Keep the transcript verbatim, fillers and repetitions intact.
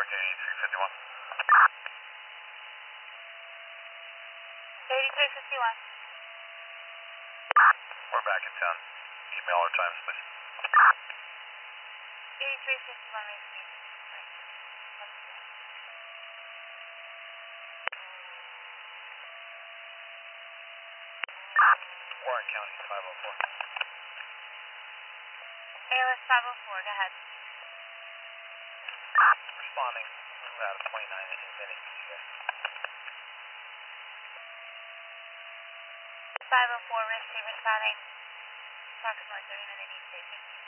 eighty-three fifty-one. eighty-three fifty-one. We're back in town. Email our times, please. eighty-three fifty-one received. Warren County, five oh four. A L S five oh four, go ahead. Responding about twenty-nine minutes. five oh four, received responding. Approximately thirty minute east station.